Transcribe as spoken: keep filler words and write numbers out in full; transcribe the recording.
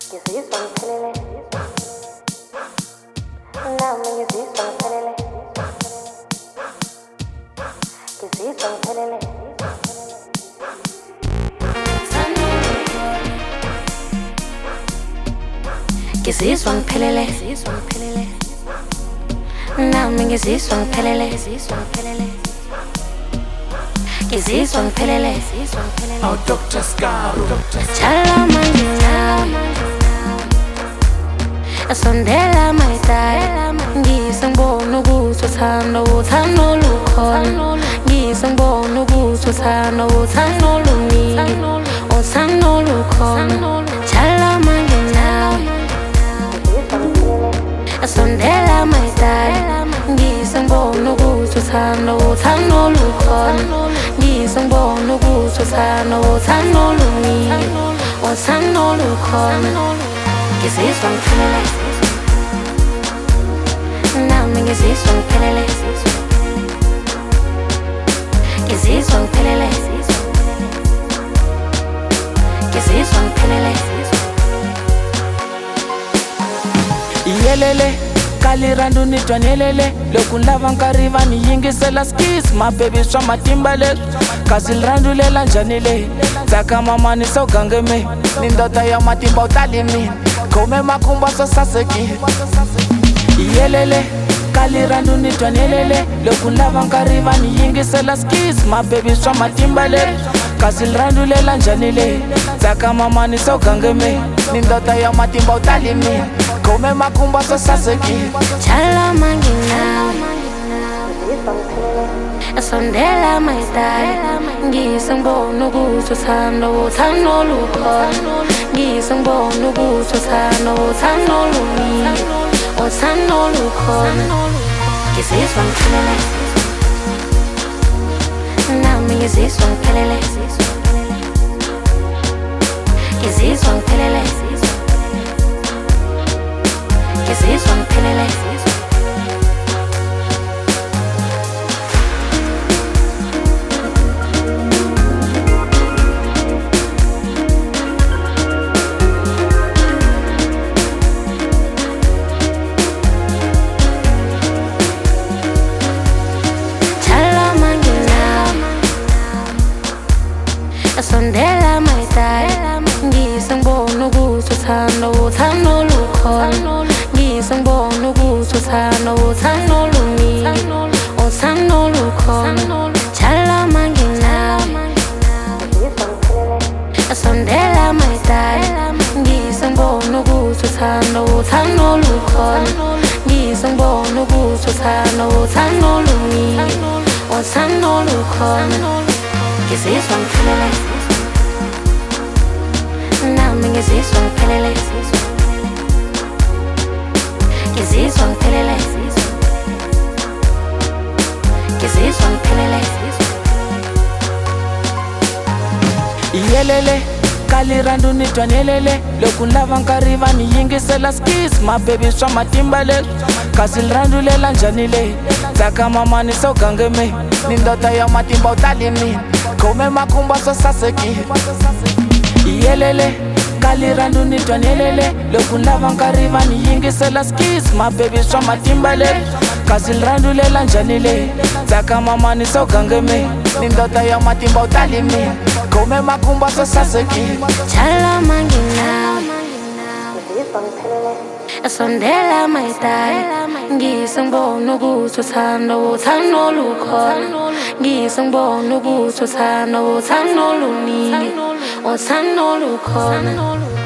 Ngizizwa ngiphelele nami ngizizwa ngiphelele ngizizwa ngiphelele ngizizwa ngiphelele nami ngizizwa ngiphelele ngizizwa ngiphelele Oh, Doctor Scaru. Chala manje nawe asondela mayidala ngisengibona ukuthi uthando uthando lukhona ngisengibona ukuthi uthando uthando luningi uthando lukhona chala manje nawe asondela mayidala ngisengibona ukuthi uthando uthando lukhona ngisengibona ukuthi uthando uthando luningi uthando lukhona ngizizwa ngiphelele nami ngizizwa ngiphelele ngizizwa ngiphelele ngizizwa ngiphelele Iyelele kalirandu nitwanelele loko lava nkarhi va ni yingisela skis my baby swa matimba leswi kasi lirandu lela njhani le tsaka mamani so gangeme ni ndota ya matimba u tali mina khome makumba swo sasekile Iyelele kalirandu nitwanelele loko lava nkarhi va ni yingisela skis my baby swa matimba leswi kasi lirandu lela njhani le tsaka mamani so gangeme ni ndota ya matimba u tali mina khome makumba swo sasekile chala manje nawe asondela mayidala ngisengibona ukuthi uthando uthando lukhona ngisengibona ukuthi uthando uthando luningi uthando lukhona ngizizwa ngiphelele nami ngizizwa ngiphelele ngizizwa ngiphelele ngizizwa ngiphelele asondela mayidala ngisengibona ukuthi uthando uthando lukhona ngisengibona ukuthi uthando uthando luningi uthando lukhona chala manje nawe asondela mayidala ngisengibona ukuthi uthando uthando lukhona ngisengibona ukuthi uthando uthando luningi uthando lukhona ngizizwa ngiphelele nami ngizizwa ngiphelele ngizizwa ngiphelele ngizizwa ngiphelele Iyelele kalirandu nitwanelele loko lava nkarhi va ni yingisela skis my baby swa matimba leswi kasi lirandu lela njhani le tsaka mamani so gangeme ni ndota ya matimba u tali mina khome makumba swo sasekile Iyelele kalirandu nitwanelele loko lava nkarhi va ni yingisela skis my baby swa matimba leswi kasi lirandu lela njhani le tsaka mamani so gangeme ni ndota ya matimba u tali mina khome makumba swo sasekile chala manje nawe asondela mayidala ngisengibona ukuthi uthando uthando lukhona ngisengibona ukuthi uthando uthando luningi uthando lukhona